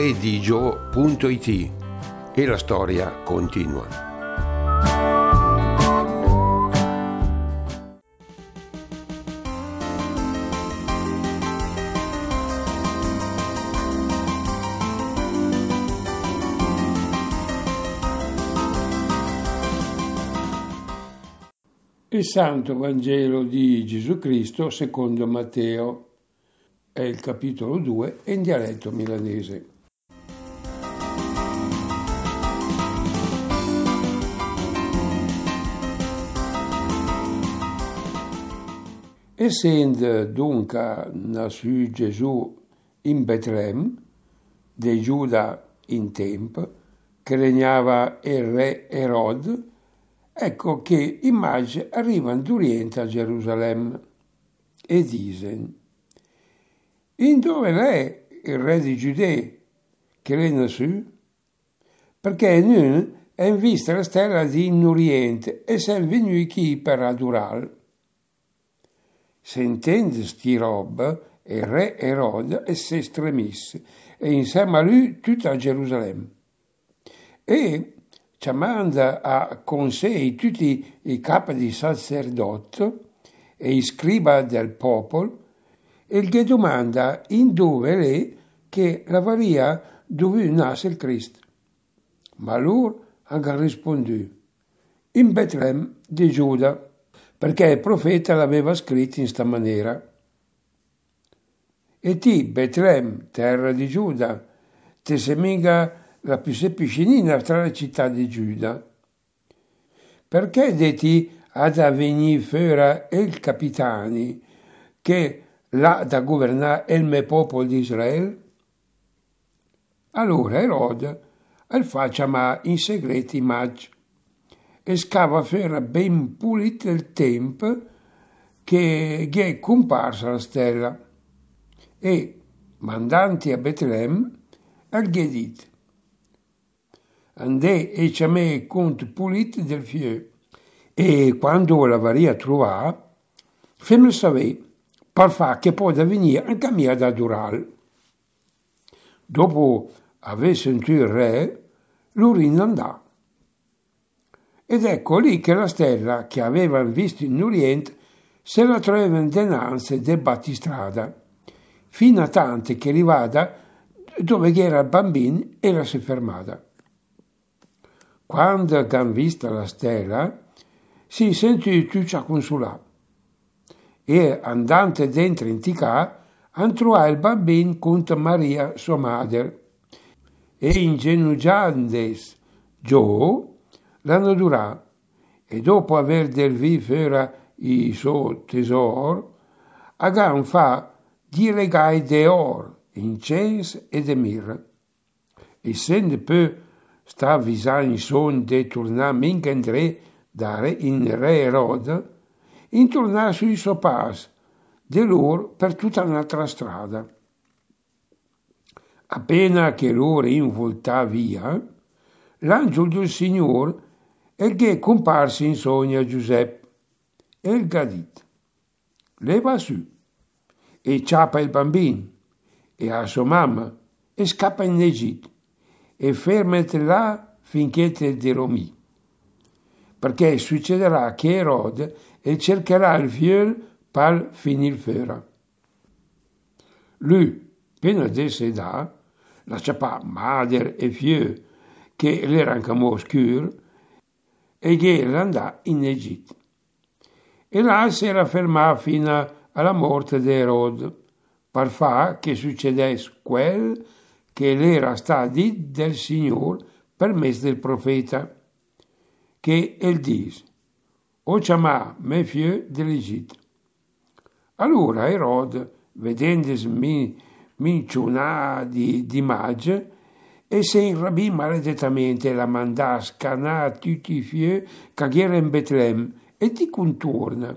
redigio.it e la storia continua. Il Santo Vangelo di Gesù Cristo secondo Matteo, è il capitolo 2 in dialetto milanese. Essendo dunque nato Gesù in Betlem, de Giuda in tempo, che regnava il re Erode, ecco che immagini arrivano d'Oriente a Gerusalemme e dicono: in dove è il re di Giudea che regna su? Perché noi abbiamo visto la stella di in Oriente e siamo venuti qui per adorarlo. Sentendo sti roba, il re Erode si stremisse e insieme a lui tutta Gerusalemme. E chiamando con sé tutti i capi di sacerdoti e i scriba del popolo, e gli domanda in dove è che la varia dove nasce il Cristo. Ma loro hanno risponduto: in Betlem di Giuda, perché il profeta l'aveva scritto in sta maniera: e ti, Betlem, terra di Giuda, te semiga la più piccinina tra le città di Giuda. Perché detti ad avvenire fuori il capitani che l'ha da governare il mio popolo di Israele? Allora Erode fa chiamare in segreto i magi e scava fuori ben pulito il tempo che gli è comparsa la stella e, mandanti a Betlem, gli è detto: andè e chiamè conto pulito del fieu e quando la varia trovà, fammi sapere per far che può venire anche a me ad adorare. Dopo aver sentito il re, lo rinandà. Ed ecco lì che la stella che avevano visto in Oriente se la trovava dinanzi del battistrada, fino a tanto che arrivata dove era il bambino e la si è fermata. Quando han vista la stella, si sentì tutta consolata e andante dentro in ticà, han trovato il bambino con Maria, sua madre, e ingenugiandes giù l'hanno durato, e dopo aver del vivere i suoi tesori, han fa di regai d'or, incenso e de mirra. Essendo poi sta avvisando in son de tornare mingendré in re Erode, in tornare sui suoi pas, de loro per tutta un'altra strada. Appena che loro involtà via, l'angelo del Signore gli è comparso in sogno a Giuseppe e gli ha detto: leva su e ciapa il bambino e a sua mamma e scappa in Egitto e fermati là finché te dirò mi. Perché succederà che Erode cercherà il figlio per finire fuori. Lui, appena adesso età, lascia pa madre e figlio che l'erano come oscuro e gli andò in Egitto. E là si era fermato fino alla morte di Erode, per far che succedesse quel che l'era stato detto del Signore per mezzo del profeta, che dice: o chiamà me figlio dell'Egitto. Allora Erode, vedendosi minciunati di magi, e si inrabbì maledettamente e la mandà a scanare tutti i figlio che erano in Betlem e di contorno,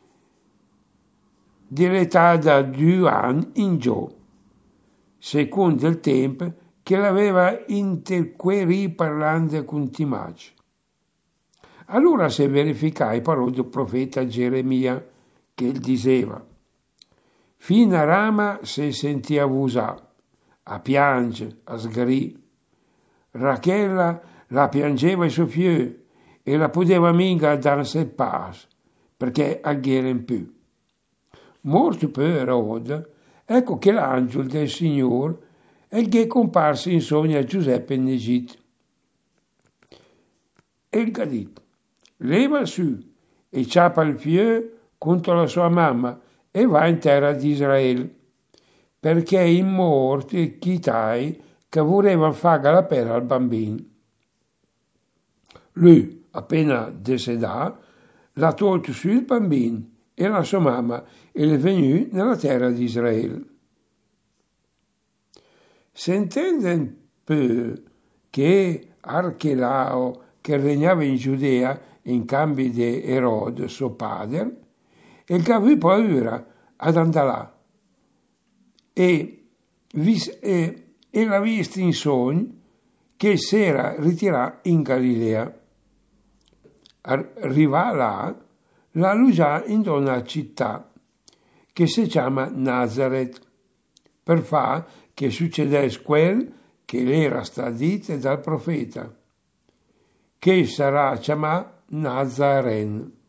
dell'età da 2 anni in giù, secondo il tempo che l'aveva interquerì parlando con i magi. Allora si verificò le parole del profeta Geremia, che diceva: fino a Rama si sentì avusà, a piange, a sgri. Rachella la piangeva in suo fieu e la poteva mica danse pas, perché aghieren più. Morto poi Erode, ecco che l'angelo del Signore è comparso in sogno a Giuseppe in Egitto. E gli ha detto, leva su e ciapa il fieu contro la sua mamma e va in terra di Israele, perché in morti chitai che volevano fare la pera al bambino. Lui, appena desedà, l'ha tolto su il bambino e la sua mamma e è venuto nella terra di Israele. Sentendo poi che Archelao, che regnava in Giudea in cambio di Erode, suo padre, e che aveva paura ad andare là. E l'ha visto in sogno che si era ritirato in Galilea. Arriva là, la alloggia in una città che si chiama Nazareth, per fare che succedesse quel che le era stato detto dal profeta, che sarà chiamato Nazaren.